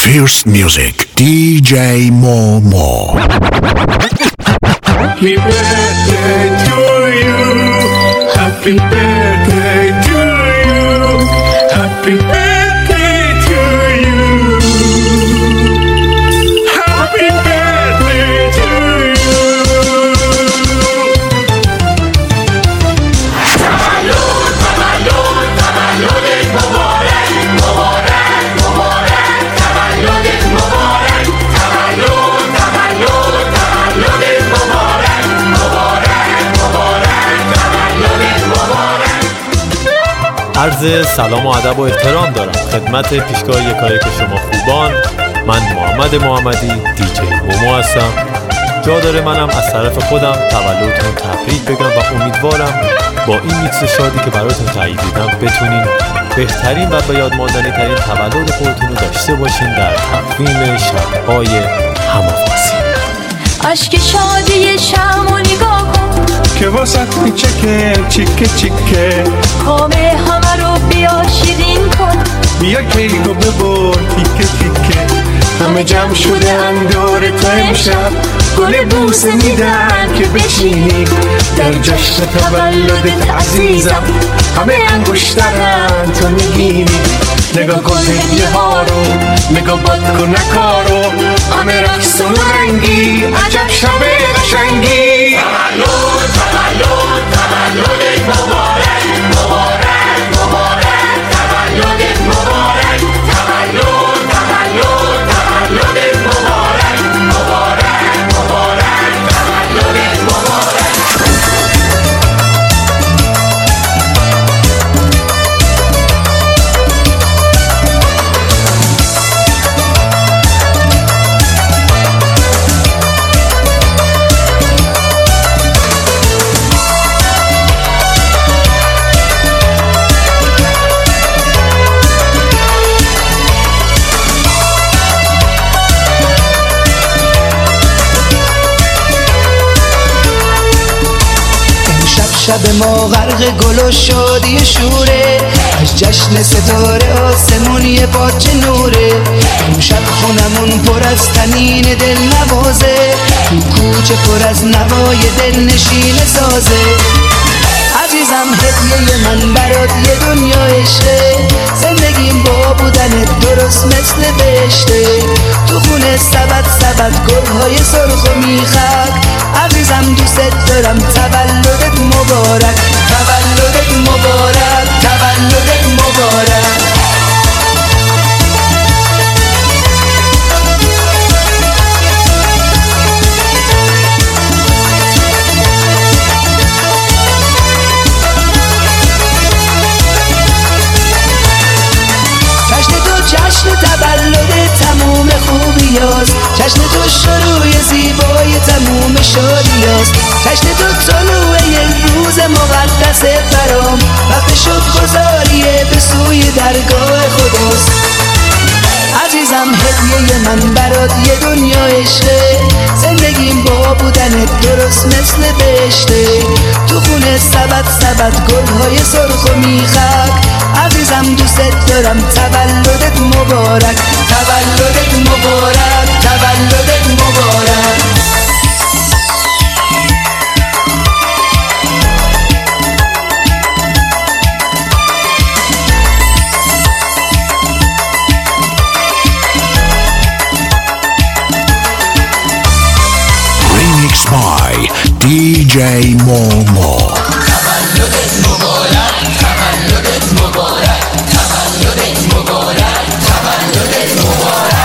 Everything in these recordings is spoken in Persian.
First Music, DJ Momo. Happy birthday to you. Happy birthday to you. Happy birthday to you. Happy birthday to you. تولد تولدت مبارک مبارک مبارک تولدت مبارک تولدت مبارک مبارک مبارک تولدت مبارک. عرض سلام و ادب و احترام دارم خدمت پیشگاه یکایک شما خوبان. من محمد محمدی دیجی مومو هستم. جا داره منم از طرف خودم تولدتون تبریک بگم و امیدوارم با این میکس شادی که براتون تهیه دیدم بتونین بهترین و به یاد ماندنی ترین تولد خودتون رو داشته باشین در تقویم شب‌های هم‌آوازی. اشک شادی شمع نگاه کن که واسط میچکه چیکه چیکه، کامه همه رو بیا شیرین کن، بیا کیکو ببر تیکه تیکه، همه جمع شده هم دور تو امشب، گل بوسه میدن که بشینی در جشن تولدت عزیزم، همه انگشترن تو میگیری، نگاه کن هدیه ها رو، نگاه باد کن نکارو، همه رقص و رنگی، عجب شب قشنگی. تولدت مبارک مبارک مبارک تولدت مبارک تولدت مبارک مبارک مبارک تولدت مبارک. شب ما غرق گل و شادی شوره، از جشن ستاره آسمون یه پاچه نوره، امشب خونمون پر از طنین دل نوازه، تو کوچه پر از نوای دل نشین سازه. عزیزم هدیه من برات یه دنیا عشقه، زندگیم با بودنت درست مثل بهشته، تو خونه سبد گلهای سرخ و میخک، عزیزم دوست دارم تولدت مبارک تولدت مبارک تولدت مبارک. جشن تولد تموم خوبیاست، جشن تو شروع زیبای تموم شادیاست، جشن تو طلوع یک روز مقدس برام، وقت شکرگزاریه به سوی درگاه خداست. عزیزم هدیه من برات یه دنیا عشقه، زندگیم با بودنت درست مثل بهشته، تو خونه سبد گلهای سرخ و میخک، عزیزم دوست دارم تولدت مبارک تولدت مبارک تولدت مبارک. Remix by DJ Momo. تولدت مبارک تولدت مبارک تولدت مبارک تولدت مبارک.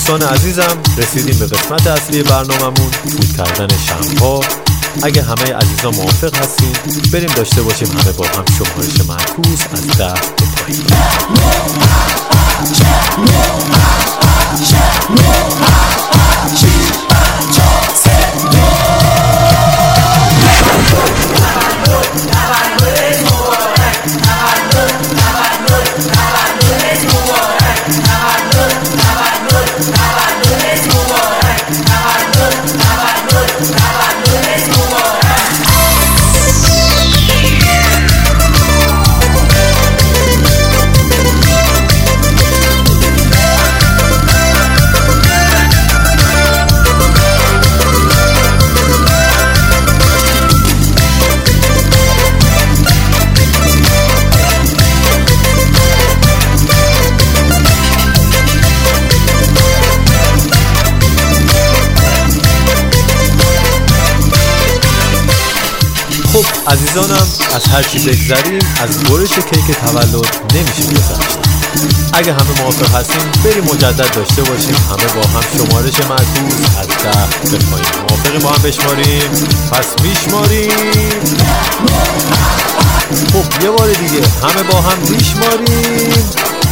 دوستان عزیزم رسیدیم به قسمت اصلی برنامه‌مون، فوت کردن شمع‌ها. اگه همه عزیزان موافق هستین بریم داشته باشیم همه با هم شمارش معکوس از 10 به پایین. خب عزیزانم، از هر چی بگذریم از برش کیک تولد نمیشه گذشت. اگه همه موافق هستیم بریم مجدد داشته باشیم همه با هم شمارش معکوس از 10 به پایین. موافقی با هم بشماریم؟ پس میشماریم. خب یه بار دیگه همه با هم میشماریم.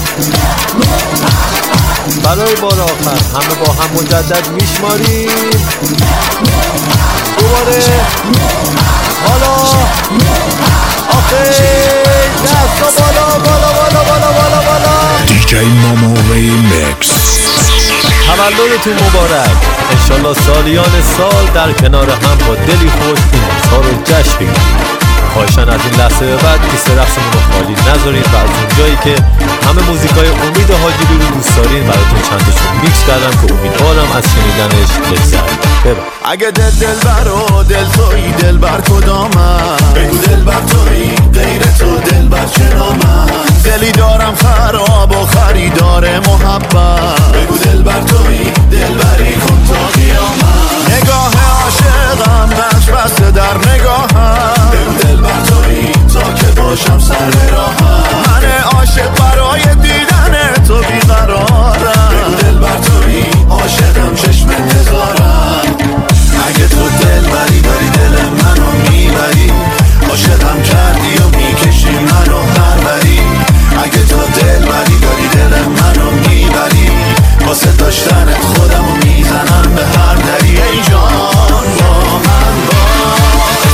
برای بار آخر همه با هم مجدد میشماریم. دوباره. حالا آخه دستا بالا بالا بالا بالا بالا بالا. DJ Momo Remix. تولدتون مبارک. انشالله سالیان سال در کنار هم با دلی خوش این روزها رو جشن بگیرید. خواهشاً از این لحظه به بعد کیسه رقصمون رو خالی نذارید و از اونجایی که همه موزیکای امید حاجی رو دوست دارین براتون چند تاشون میکس کردم که امیدوارم از شنیدنش لذت ببرید. اگه دلبر و دل تویی دلبر کدامم؟ بگو دلبر تویی غیر تو دلبر چرا من؟ دلی دارم خراب و خریدار محبت. بگو دلبر تویی دلبری کن تا قیامت. نگاه عاشقم نقش بسته در نگاهم. بگو دلبر تویی تا که باشم سر به راهم. من عاشق برای دیدن تو بیقرارم. بگو دلبر تویی عاشقم چشم انتظارم. اگه تو دلبری داری دل منو میبری، عاشقم کردی و میکشی منو هر بری. اگه تو دلبری داری دل منو میبری، واسه داشتنت خودمو میزنم به هر دری. ای جان با من باش.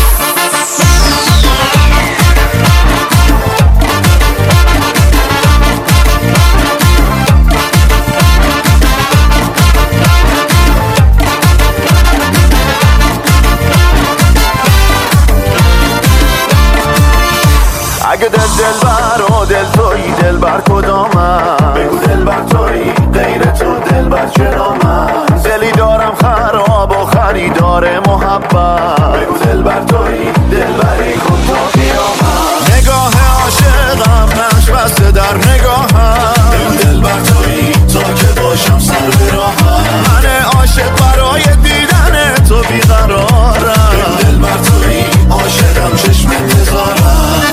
اگه دلبر و دل تویی دلبر کدامم؟ بگو دلبر تویی غیر تو دلبر چرا من؟ دلی دارم خراب و خریدار محبت. بگو دلبر تویی دلبری کن تا قیامت. نگاه عاشقم نقش بسته در نگاهم. بگو دلبر تویی تا که باشم سر به راهم. من عاشق برای دیدن تو بیقرارم. بگو دلبر تویی عاشقم چشم انتظارم.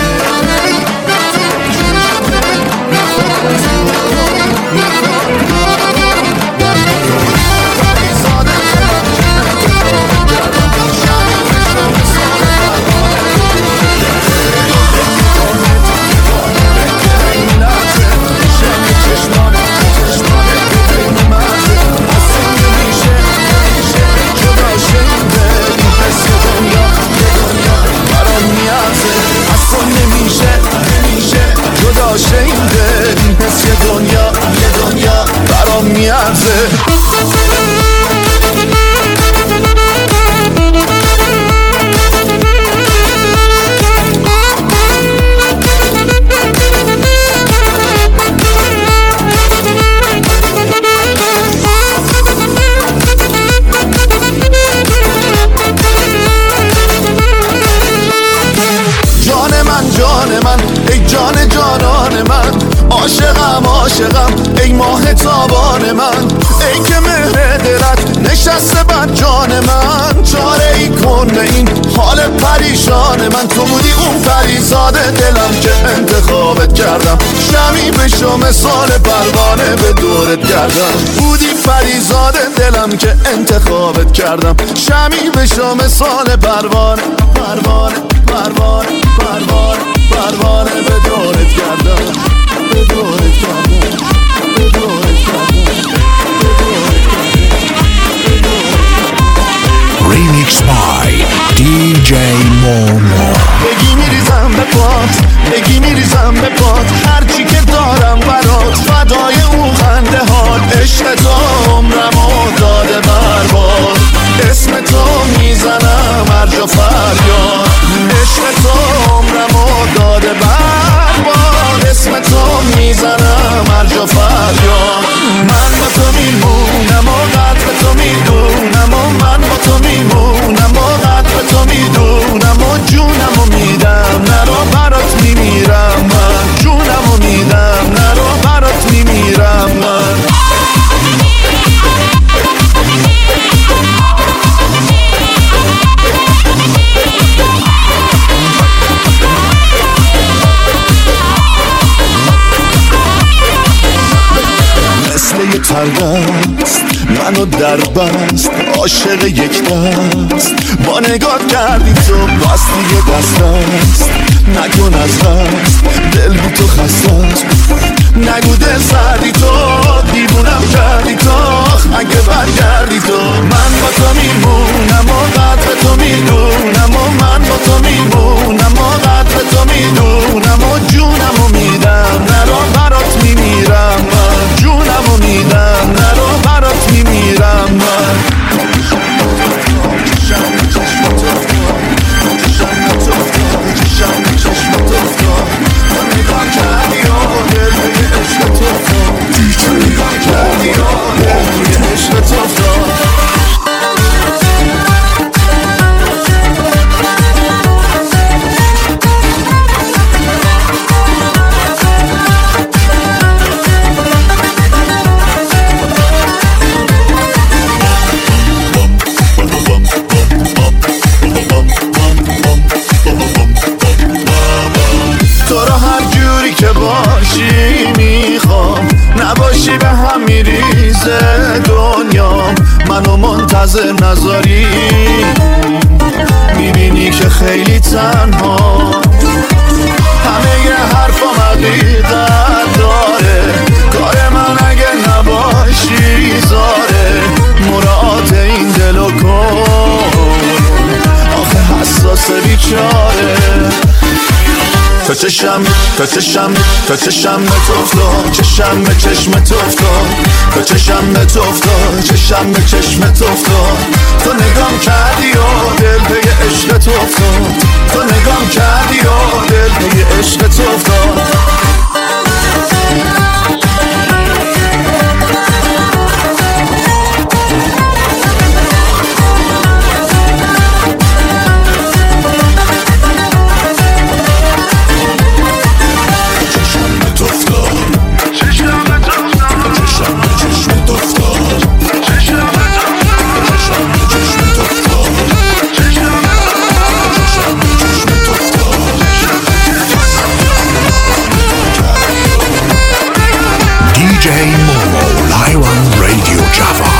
عاشقم ای ماه تابان من، ای که مهر دلت نشسته بر جان من. چاره ای کن به این حال پریشان من تو بودی، اون پریزاد دلم که انتخابت کردم. شمی بشو مثال پروانه به دورت گردم. بودی پریزاد دلم که انتخابت کردم. شمی بشو مثال پروانه پروانه پروانه پروانه پروانه به دورت گردم. به دورت گردم. به دورت گردم. Remix by DJ Momo. بگی میریزم به پات، بگی میریزم به پات، هرچی که دارم برات فدای اون خنده هات. عشق تو عمرمو داده برباد، اسم تو میزنم هر جا فریاد. عشق تو عمرمو داده برباد، اسم تو میزنم هر جا فریاد. من با تو میمونم و قلب تو میدونم و من با تو میمونم و قلب تو میدونم و جونم و میدم نرو برات میمیرم. من جونم و میدم نرو برات میمیرم. من مثل یه تردست منو در بست، عاشق یک دست با نگاه کردی تو، بس دیگه دست است نکن از دست. دل بی تو خسته است، نگو دل سردی تو، دیوونم کردی تو، اگه برگردی تو. من با تو میمونم و قدر تو میدونم و من با تو میمونم و قدر تو میدونم و جونم و میدم نرو برات میمیرم. من جونم و میدم نرو برات میمیرم. من نباشی به هم میریزه دنیام، منو منتظر نذاری. میبینی که خیلی تنها، همه ی حرفام حقیقت داره. کار من اگه نباشی زاره، مراعات این دلو کن، آخه حساس بیچاره. تا چشم تا چشم تا چشم به تو افتاد، چشم به چشم تو افتاد، تا چشم به تو افتاد، چشم به چشم تو افتاد. تو نگام کردی و دل به عشق تو افتاد، تو نگام کردی و دل به عشق تو افتاد. DJ Momo live on Radio Java.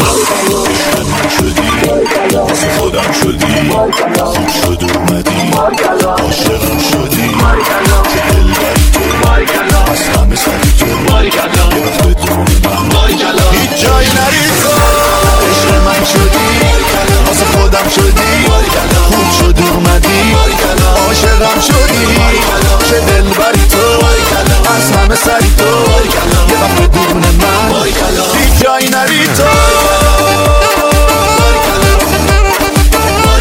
خودم شدی، خوب شد اومدی، عاشقم شدی، که دل بری تو، از همه سری تو، یه وقت بدون من هیچ جای نری تو. عشق من شدی، واسه خودم شدی، خوب شد اومدی، عاشقم شدی، که دل بری تو، از همه سری تو، یه وقت بدون من هیچ جای نری تو.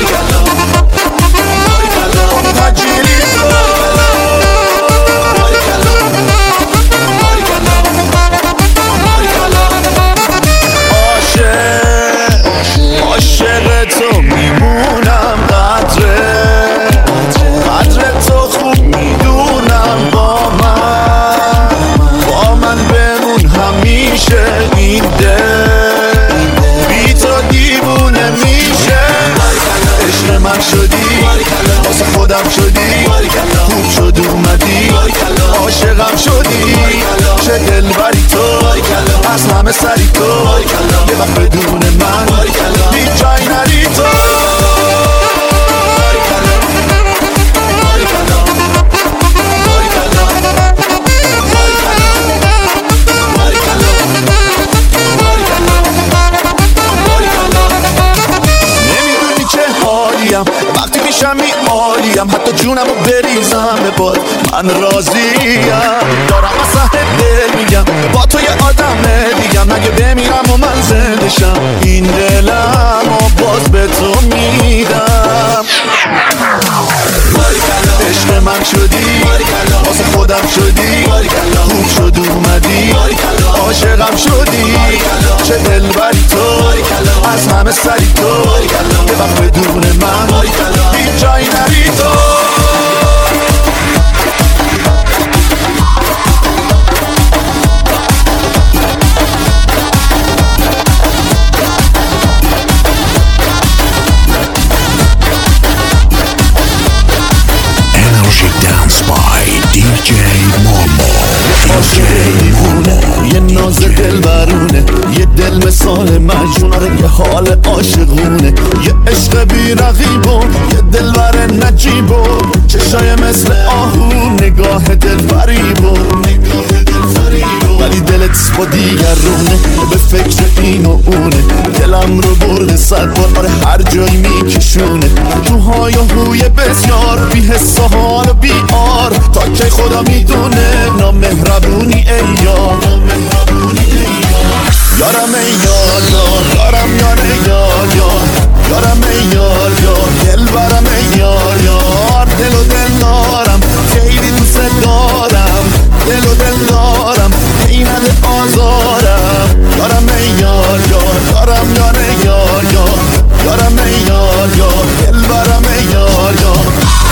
باشمی عالیم، حتی جونمو بریزم به باد من راضیم. دارم از ته دل میگم با تو یه آدمه دیگم، اگه بمیرم و من زنده شم این دلم و باز به تو میدم. عشق من شدی، واسه خودم شدی، خوب شد اومدی، عاشقم شدی. چه دلبری تو، از همه سری تو، یه وقت بدون من هیچ جایی نری تو. DJ Momo. یه ناز دل برونه، یه دل مثال مجنونه، یه حال عاشقونه، یه عشق بی رقیبو، یه دل بر نجیبو، چشای مثل آهو، نگاه دل فریبو، ولی دلت با دیگرونه، به فکر این و اونه. دلم رو برده 100 بار، هر جایی میکشونه، تو های و هوی بسیار، بی حس و حال و بی آر. تا که خدا میدونه نامهربونی ای یار، یارم ای یار یار، یارم یار یار یار، یارم ای یار یار، دل برم ای یار یار. دل و دل دارم، خیلی دوست دارم، دل و دل دارم، اینه آزارم. یارم ای یار یار، یارم یار یار یار، یارم ای یار یار، دل برم ای یار یار.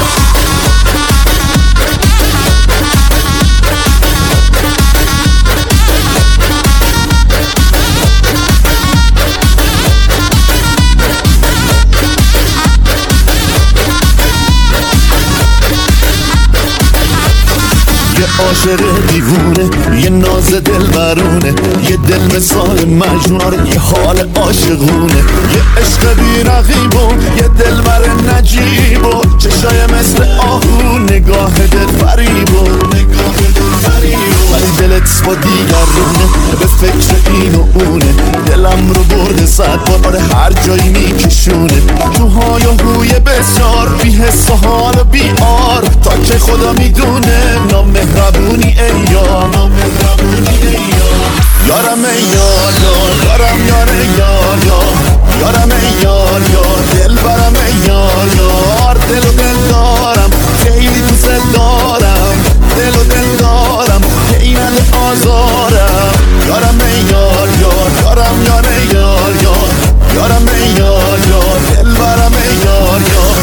یه عاشق دیوونه، یه ناز دل برونه، یه دل مثال مجنونه، یه حال عاشقونه، یه عشق بی رقیبو، یه دل بر نجیبو، چشای مثل آهو، نگاه دل فریبو، ولی دلت با دیگرونه، به فکر این و اونه. دلم رو برده 100 بار، هر جایی میکشونه، تو های و هوی بسیار، بی حس و حال و بی آر. تا که خدا میدونه نامهربونی ای یار، یارم ای یار یار، یارم یار یار یار، یارم ای یار یار، دل برم ای یار یار. دل و دل دارم، خیلی دوست دارم، دل و دل دارم، اینه آزارم. یارم ای یار یار، یارم یار یار یار، یارم ای یار یار، دل برم ای یار یار.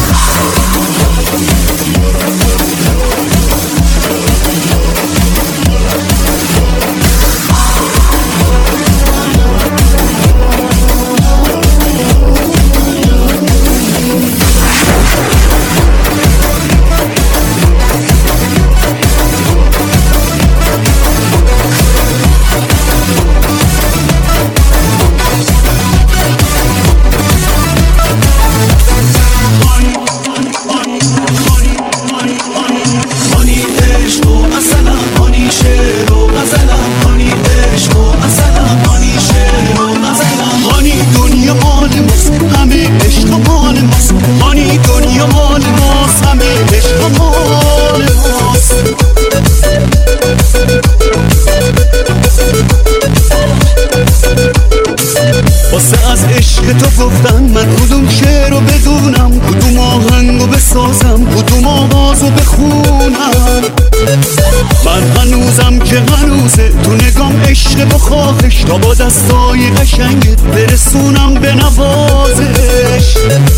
واسه از عشق تو گفتن من کدوم شعر رو بدونم، کدوم آهنگ رو بسازم، کدوم آواز رو بخونم. من هنوزم که هنوزه تو نگام عشق و خواهش، تا با دستای قشنگت برسونم به نوازش.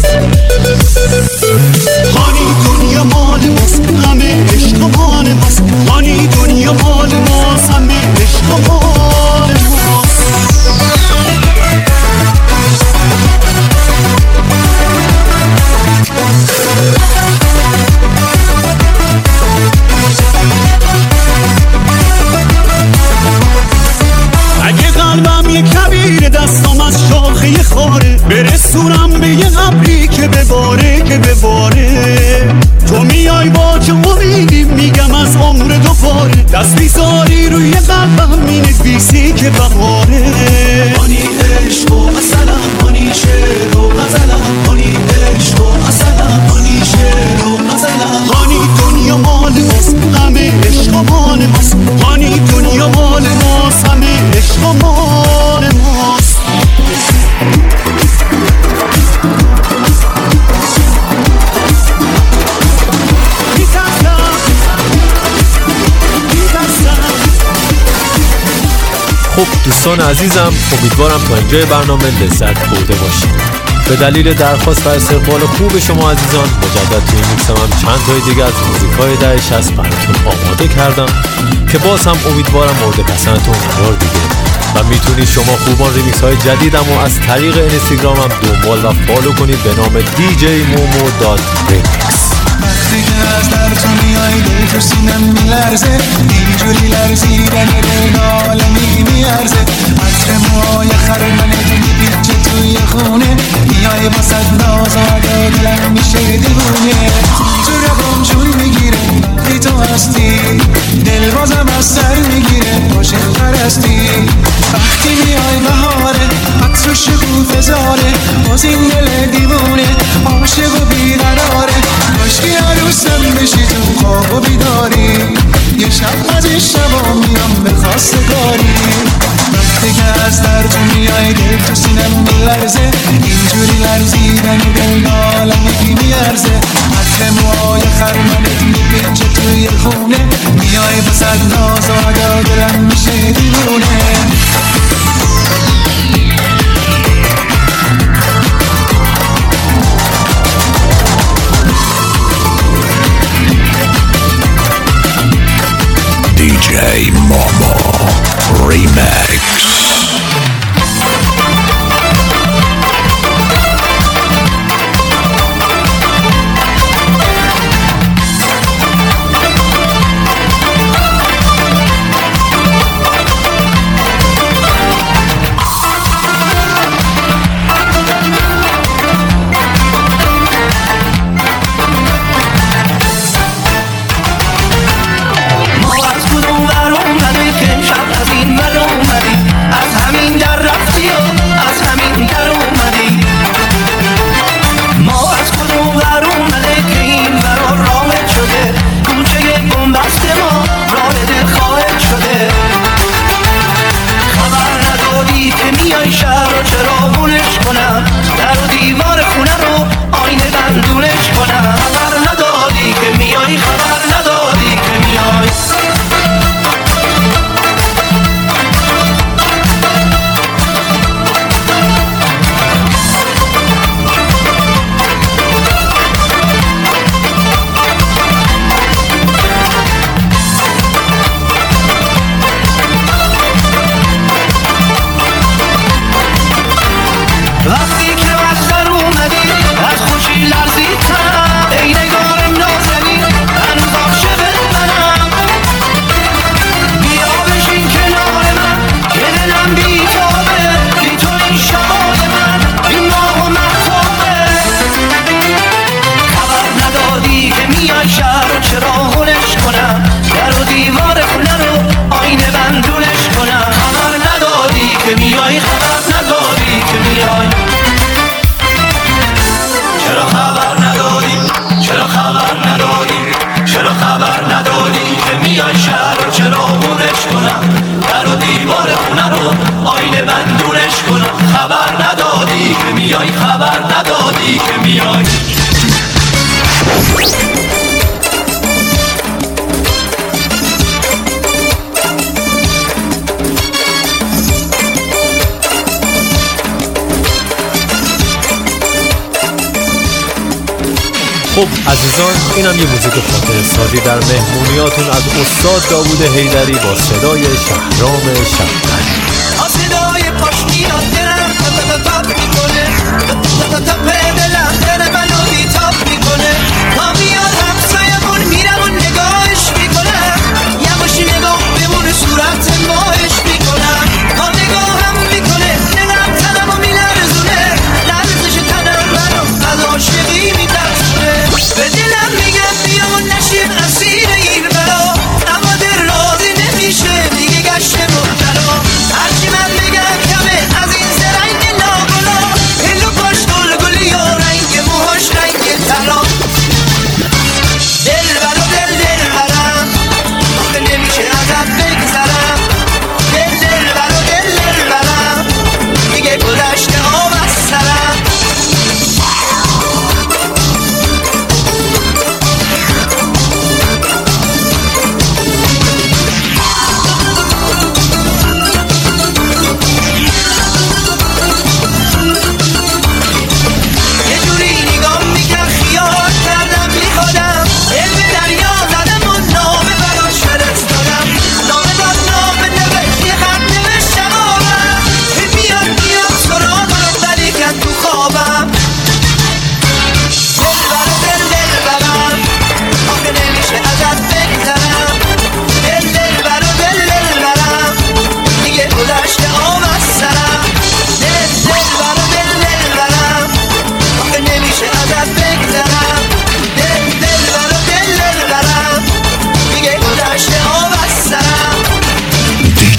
هانی دنیا مال ماست، همه عشق مال ماست، هانی دنیا مال ماست، همه عشق مال ماست. اگه قلبم یه کبیر دستم از شاخه خاره، برسونم به یه ابری که بباره که بباره. تو میای با چه امیدی میگم از عمر دوباره، دست بیزاری روی قلبم مینویسی که بهاره. هانی عشق و اصلا، هانی شعر و غزلم، هانی عشق و اصلا، هانی شعر خب دوستان عزیزم، امیدوارم تا اینجای برنامه لذت برده باشید. به دلیل درخواست و استقبال خوب شما عزیزان مجدد توی میکسم هم چند تای دیگه از موزیکای دهه 60 براتون آماده کردم که باز هم امیدوارم مورد پسندتون قرار بگیره و میتونید شما خوبان ریمیکس های جدیدم و از طریق اینستاگرامم دنبال و فالو کنید به نام djmomo.remix. وقتی که از در تو میای دل تو سینم میلرزه، اینجوری لرزیدن دل عالمی میارزه. عطر موهای خرمنت میپیچه توی خونه، میای واسه ناز و ادا دلم میشه دیوونه. تو ربام جون میگیره وقتی تو هستی، دل بازم از سر میگیره عاشق پرستی. وقتی میای بهاره عطر و شکوفه زاره، باز این دل دیوونه عاشق و بیقراره. کاشکی عروسم بشی تو خواب و بیداری، یه شب از این شبا میام به خواستگاری. وقتی که از در تو میای دل تو سینم میلرزه، اینجوری لرزیدن دل عالمی میارزه. عطر موهای خرمنت میپیچه توی خونه، میای بسد ناز و ادا دلم میشه دیوونه. DJ Momo Remix. خب عزیزان، اینم یه موزیک خاطره سازی در مهمونیاتون از استاد داوود حیدری با صدای شهرام شب‌تنی. صدای پاش میاد دلم تاپ میکنه، تا دلم دل منو بیتاب میکنه. تا میاد همسایمون میرم و نگاهش میکنم، یواش نگاه بمونه صورت ماهش میکنم. تا نگاهم میکنه دلم تنمو میلرزونه، لرزش تنم منو از عاشقی میترسونه. به دلم میگم بیا و نشیم اسیر این بلا، اما دل راضی نمیشه دیگه گشت مبتلا.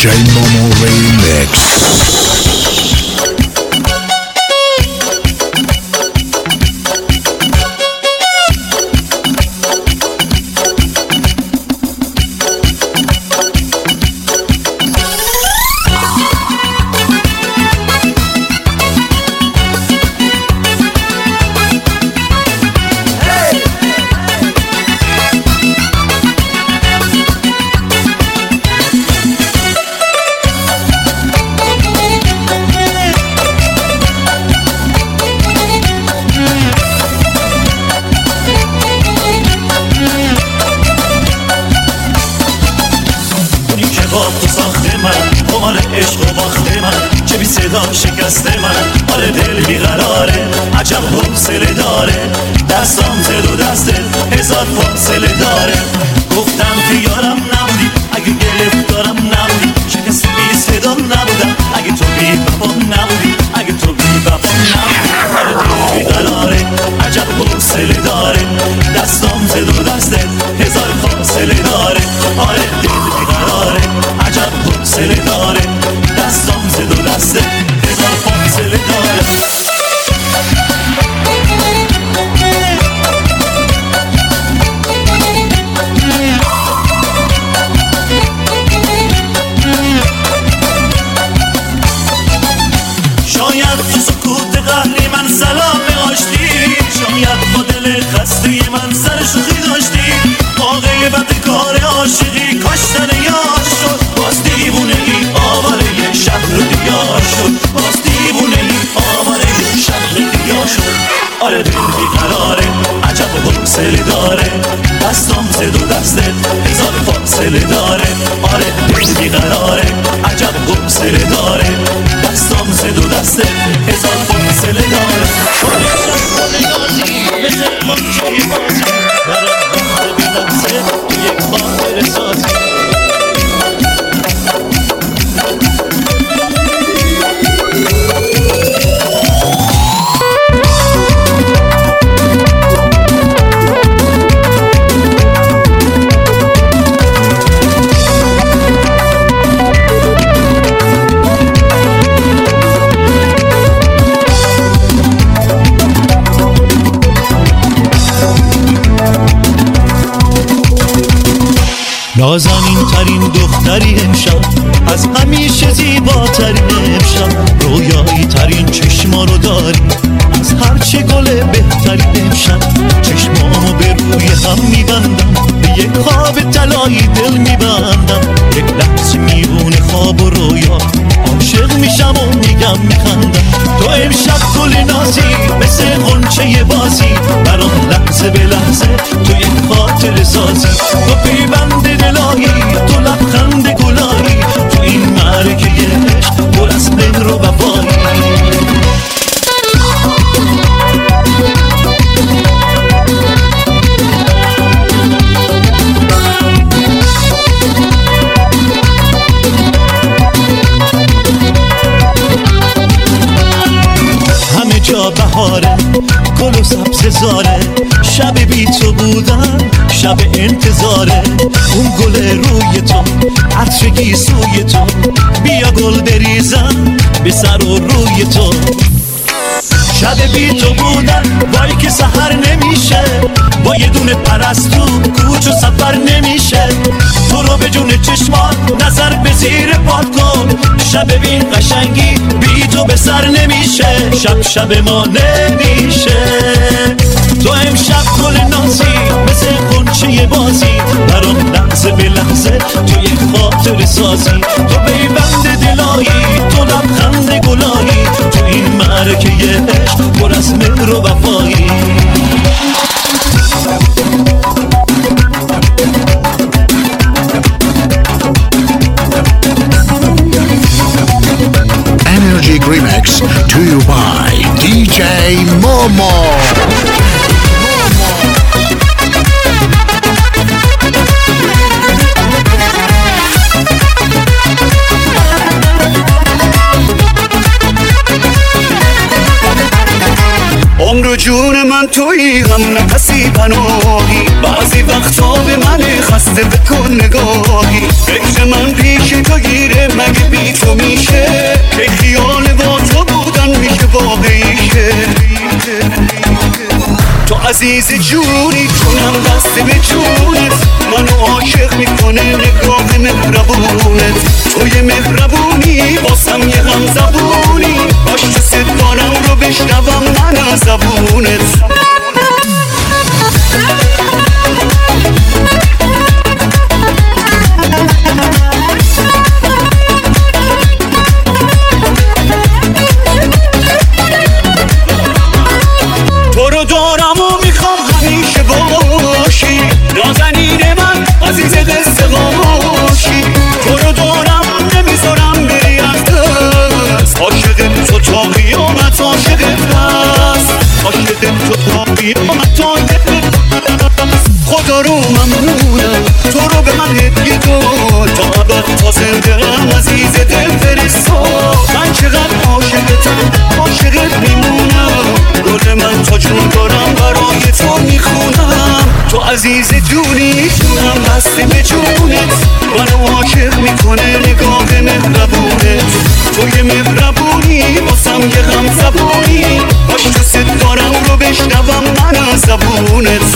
DJ Momo Remix. شکست من آره دل بیقراره عجب حوصله داره دستام زد و دستت هزار فاصله داره گفتم که یارم نبودی اگه گرفتارم نبودی شکست بی صدام نبودم اگه تو بی وفام نبودی اگه تو بی وفام نبودی آره دل بیقراره عجب حوصله داره دستام زد و دستت هزار فاصله داره آره دل بیقراره عجب حوصله داره دستام زد و دستت فاصله داره شاید تو سکوت قهری من سلام آشتی شاید با دل خسته من سر شوخی داشتی واقعیت کار عاشقی کاشتن یار شد باز دیوونه ای آواره شهر دیار شد باز دیوونه ای آواره شهر دیار شد آره دل بیقراره عجب حوصله داره دستام زد و دستت هزار فاصله داره آره دل بیقراره عجب حوصله داره دستام زد و دستت هزار فاصله داره مثل مانچه بازی برام بلنسه تو یک خاطر سازی نازنین ترین دختری امشب از همیشه زیباترین امشب رویایی ترین چشما رو داری از هرچه گل بهترین امشب چشمامو به روی هم میبندم به یک خواب طلایی دل میبندم یک لحظه میونه خواب و رویا عاشق میشم و میگم میخندم تو امشب گل نازی مثل غنچه بازی برام لحظه به لحظه تو یک خاطر سازی تو پیوند دلایی تو لبخند گلایی تو این مرکه عشق پر از مهر و وفایی همه جا بهاره گل و سبز زاره شب بی تو بودن شب انتظاره اون گل روی تو عطر گیسوی تو بیا گل بریزم به سر و روی تو شب بی تو بودن وای که سحر نمیشه با یه دونه پرستو کوچ و سفر نمیشه تو رو به جون چشمان نظر به زیر پات کن شب بین قشنگی بی تو به سر نمیشه شب ما نمیشه تو امشب گل نازی مثل غنچه بازی برام لحظه به لحظه تو یک خاطر سازی تو پیوند دلایی تو لبخند گلایی تو این مرکه عشق پر از مهر و وفایی Energy Remix to you by DJ Momo. عمر و جون من تویی، هم نفسی پناهی. بعضی وقتا به من خسته بکن نگاهی. فکر من پیش تو گیره مگه بی تو میشه؟ که خیال با تو بودن میشه واقعیشه. تو عزیز جونی چونم دست به جونت، منو عاشق میکنه نگاه مهربونت. توی مهربونی واسم یه غم زبونی، باش تو ستارم رو بشنوم من از زبونت. تو رو دارم و میخوام همیشه باشی، نازنین من عزیز قصه خاموشی. تو رو دارم نمیذارم بری از دست، عاشق تو تا قیامت، عاشق دست، عاشق تو تا قیامت، خدا رو ممنونم تو رو به من هدیه داد، تا ابد تا زنده‌ام عزیز دل فرستاد. من چقدر عاشقتم، عاشقت میمونم، گل من تا جون دارم برای تو میخونم. تو عزیز جونی جونم بسته به جونت، منو عاشق میکنه نگاه مهربونت. توی مهربونی واسم یه غم زبونی، باش تو ستارم رو بشنوم من از زبونت.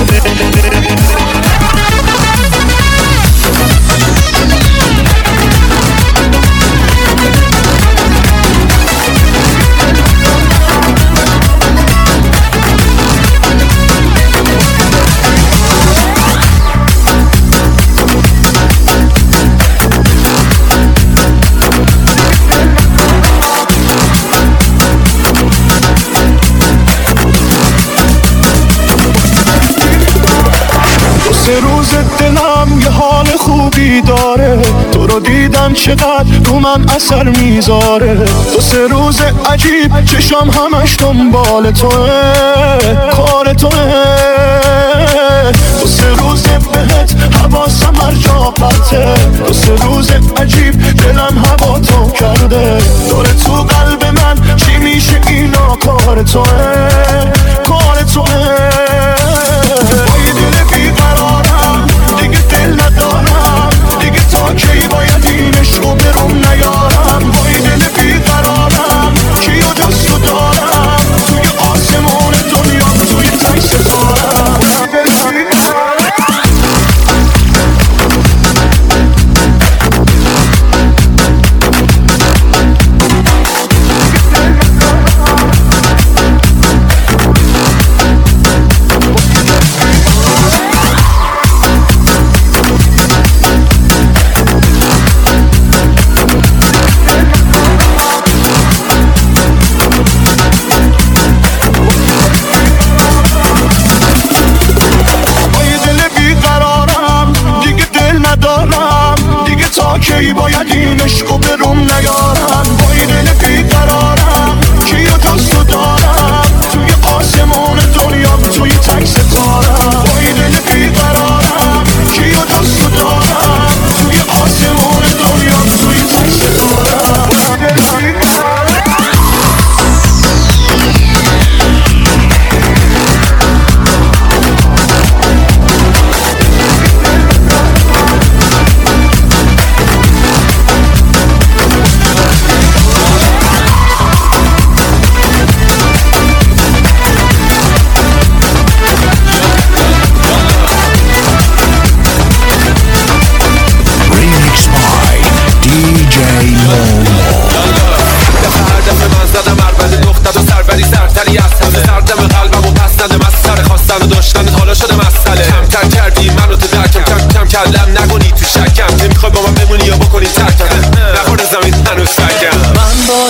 سه روز دلم یه حال خوبی داره، تو رو دیدم چقدر رو من اثر میذاره. تو سه روز عجیب چشم همش دنبال توه، کار توه. تو سه روز بهت حواسم هر جا پرته، تو سه روز عجیب دلم هوا تو کرده. داره تو قلب من چی میشه اینا کار توه، کار توه. با یه دل بیقرارم دیگه دل ندارم، دیگه تا کی باید این عشقو برم نیارم. با یه دل بیقرارم کیو دوستو دارم، توی آسمون دنیا توی تای ستارم. کی باید این عشقو برم نیارم. با این دل بیقرارم کیو دوستو دارم، توی آسمون دنیا توی تک ستارم. با این دل بیقرارم کیو دوستو دارم، توی آسمون دنیا توی تک ستارم. کلم نگونی تو شکم، نمیخوای با من بمونی یا بکنی ترکم، نخور زمین هنوز فکم. من با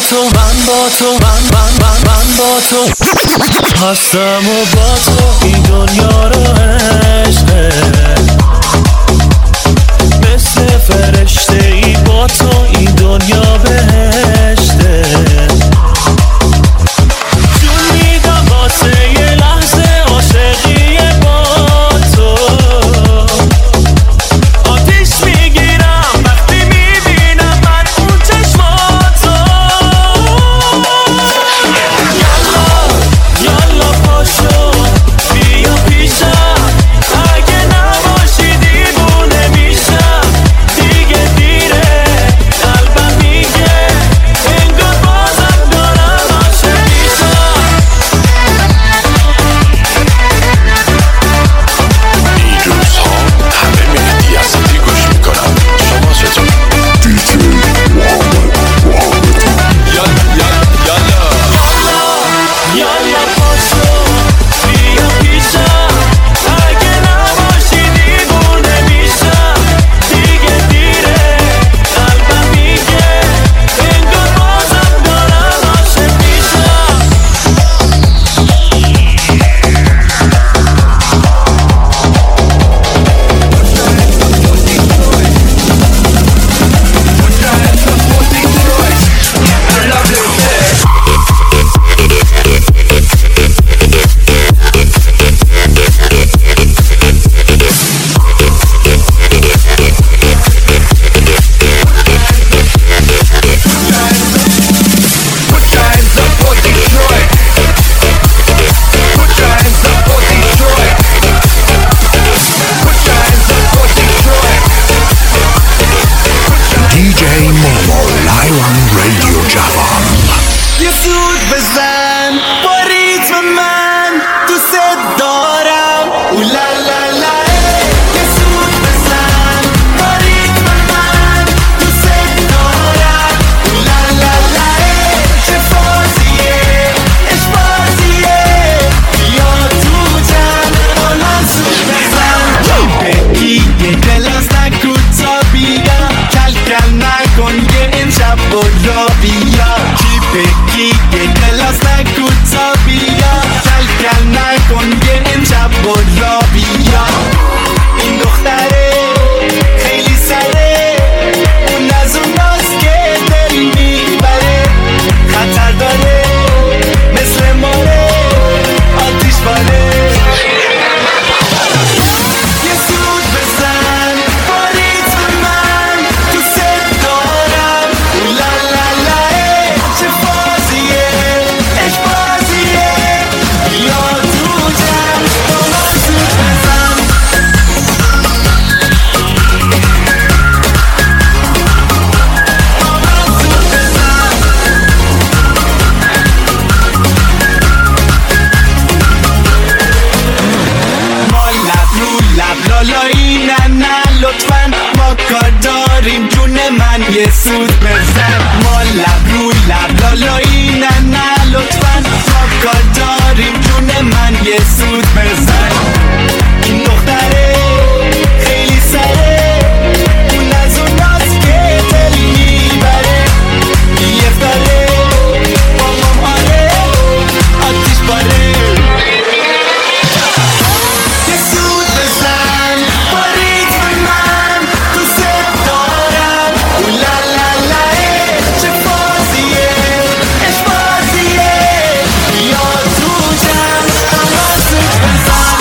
تو هستم و با تو این دنیا رو عشقه، مثل فرشته ای با تو این دنیا بهشته. جون میدم واسه یه لحظه عاشقی با تو، آتیش میگیرم وقتی میبینم من اون چشماتو. یالا کار داریم جون من یه سود بزن ما لب رو لب لالایی نه لطفا ما کار داریم جون من یه سود بزن این دختره خیلی سره اون از اون ناز که دل میبره یه فره بابام آره آتیش باره یه سود بزن با ریتم من دوست دارم اولالاله چه بازیه اش بازیه یا تو جمع اما سود بزن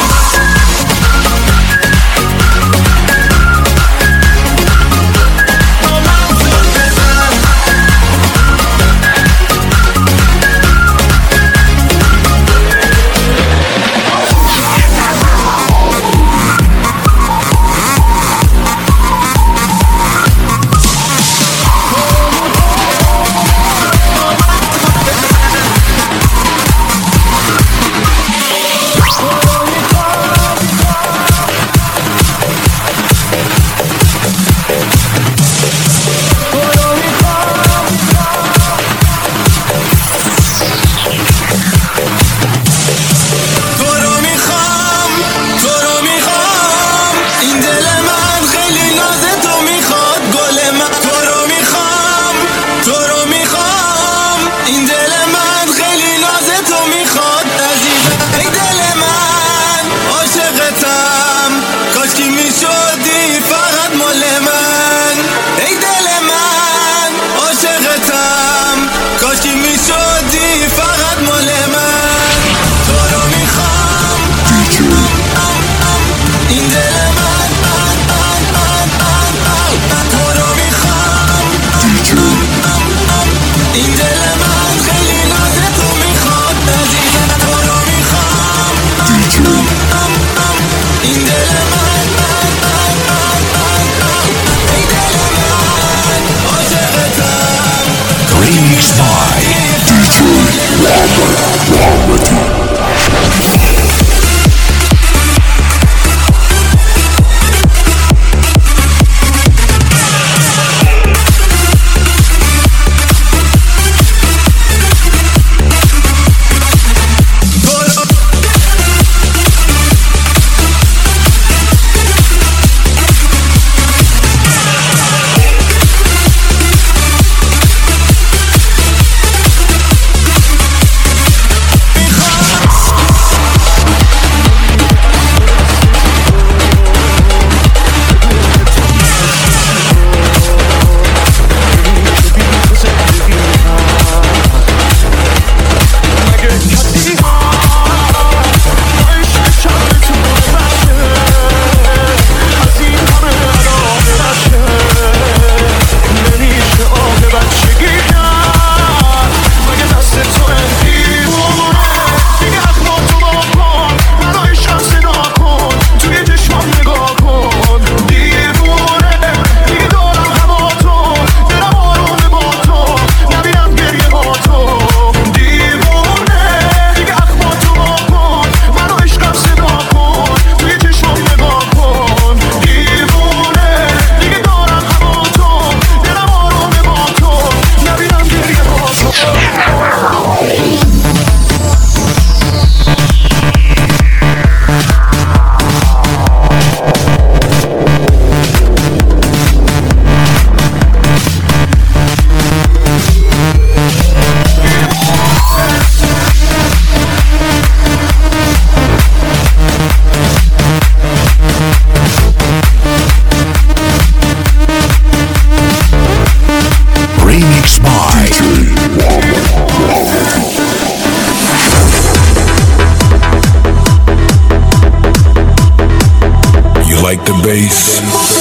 like the bass.